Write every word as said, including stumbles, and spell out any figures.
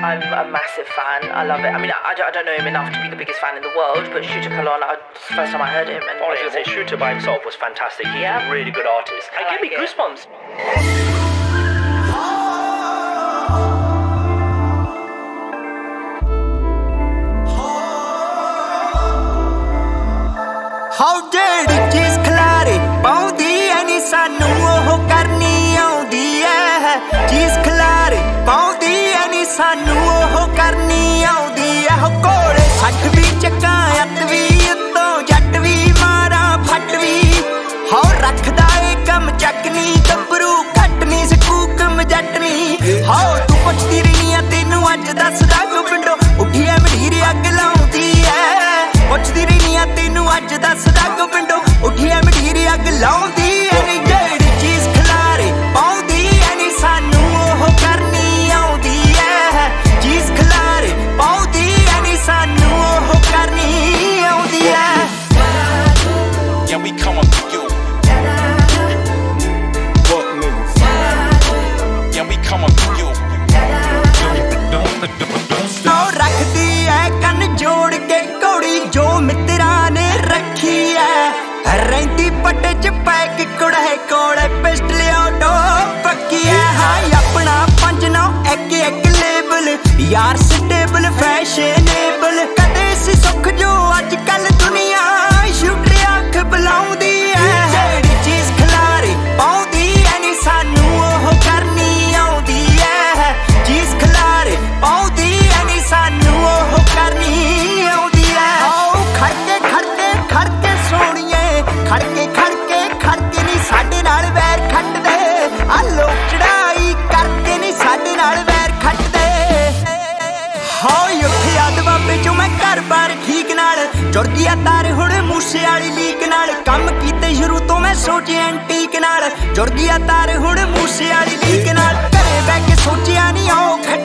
I'm a massive fan. I love it. I mean, I don't, I don't know him enough to be the biggest fan in the world, but Shooter Kalon, I, it's the first time I heard him. And I was going to say, Shooter by himself was fantastic. He's Yeah. a really good artist. I It gave like me it. goosebumps. How ਜਿਹੜੀ ਚੀਜ਼ ਖਲਾਰੇ ਪਾਉਂਦੀ ਐ ਨੀ ਸਾਨੂੰ ਉਹ ਕਰਨੀ ਆਉਂਦੀ ਐ ਚੀਜ਼ ਖਲਾਰੇ ਪਾਉਂਦੀ ਐ ਨੀ ਸਾਨੂੰ ਉਹ ਕਰਨੀ ਆਉਂਦੀ ਐ ਹੋ ਕੋਲੇ ਸੱਠ ਵੀ ਚੱਕਾਂ ਅੱਤ ਵੀ ਉੱਤੋਂ ਜੱਟ ਵੀ ਮਾਰਾਂ ਫੱਟ ਵੀ ਹਾਉ ਰੱਖਦਾ ਏ ਕੰਮ ਚੱਕਨੀ ਗੱਭਰੂ ਘਟਨੀ ਸਕੂਕਮ ਜੱਟਨੀ ਹਾਉ ਤੂੰ ਪੁੱਛਦੀ ਰਹਿਨੀ ਆ ਤੈਨੂੰ ਅੱਜ ਦੱਸਦਾ ਕਿਉਂ ਪਿੰਡੋਂ ਉੱਠੀ ਐ ਮਢੀਰ ਅੱਗ ਲਾਉਂਦੀ ਐ ਪੁੱਛਦੀ ਰਹਿਨੀ ਆ ਤੈਨੂੰ ਅੱਜ ਦੱਸਦਾ ਕਿਉਂ ਪਿੰਡੋਂ ਉੱਠੀ ਐ ਮਢੀਰ ਅੱਗ ਲਾਉਂਦੀ ਐ ਨੀ ਜਿਹੜੀ ਚੀਜ਼ ਖਲਾਰੇ ਪਾਉਂਦੀ ਐ ਨੀ ਸਾਨੂੰ ਉਹ ਕਰਨੀ ਆਉਂਦੀ ਐ ਚੀਜ਼ ਖਲਾਰੇ ਪਾਉਂਦੀ ਐ ਨੀ ਸਾਨੂੰ ਉਹ ਕਰਨੀ ਆਉਂਦੀ ਐ Yeah, we coming for you. Fuck niggas. Yeah, we coming for you. ਉਹ ਰੱਖਦੀ ਐ ਕੰਨ ਜੋੜ ਕੇ ਘੋੜੀ ਜੋ ਮਿੱਤਰਾਂ ਨੇ ਰੱਖੀ ਐ ਰਹਿੰਦੀ ਪੱਟੇ ਚ ਪੈ ਕੇ ਕੁੜੇ ਕੋਲੇ ਪਿਸਟਲ ਆਟੋ ਪੱਕੀ ਐ ਹਾਂ ਆਪਣਾ ਪੰਜ ਨੌ ਇੱਕ ਇੱਕ ਲੇਬਲ ਯਾਰ ਸਟੇਬਲ ਫੈਸ਼ਨੇਬਲ ਕਦੇ ਸੀ ਸੁੱਖ ਜੋ ਅੱਜ ਕੱਲ ਦੁਨੀਆ ਸ਼ੂਟਰ ਅੱਖ ਬੁਲਾਉਂਦੀ ਐ ਜਿਹੜੀ ਚੀਜ਼ ਖਲਾਰੇ ਪਾਉਂਦੀ ਐ ਨੀ ਸਾਨੂੰ ਉਹ ਕਰਨੀ ਆਉਂਦੀ ਐ ਚੀਜ਼ ਖਲਾਰੇ ਪਾਉਂਦੀ ਐ ਨੀ ਸਾਨੂੰ ਉਹ ਕਰਨੀ ਆਉਂਦੀ ਐ ਆਓ ਖੜਕੇ ਖੜਕੇ ਖੜਕੇ ਸੋਣੀਏ ਖੜਕੇ ਖੜਕੇ ਖੜਕੇ ਨੀ ਸਾਡੇ ਨਾਲ ਵੈਰ ਖੱਟਦੇ ਆ ਲੋਕ ਚੜਾਈ ਕਰਕੇ ਨੀ ਸਾਡੇ ਨਾਲ ਵੈਰ ਖੱਟਦੇ ਹਾਏ ਉੱਥੇ ਆਦ ਬਾਬੇ ਚੋਂ ਮੈਂ ਘਰ ਬਾਰ ਠੀਕ ਨਾਲ ਜੁੜ ਗਿਆ ਤਾਰ ਹੁਣ ਮੂਸੇ ਵਾਲੀ ਲੀਕ ਨਾਲ ਕੰਮ ਕੀਤੇ ਸ਼ੁਰੂ ਤੋਂ ਮੈਂ ਸੋਚਿਆ ਐਂਟੀਕ ਨਾਲ ਜੁੜ ਗਿਆ ਤਾਰ ਹੁਣ ਮੂਸੇ ਵਾਲੀ ਲੀਕ ਨਾਲ ਘਰੇ ਬਹਿ ਕੇ ਸੋਚਿਆ ਨਹੀਂ ਔਖ